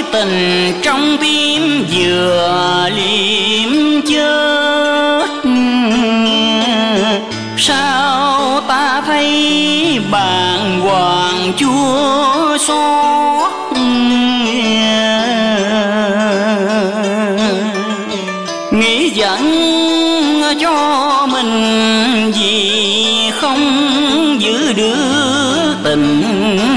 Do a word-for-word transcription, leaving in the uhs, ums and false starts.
tình trong tim vừa liêm chết. Sao ta thấy bàng hoàng chua xót, nghĩ giận cho mình vì không giữ được tình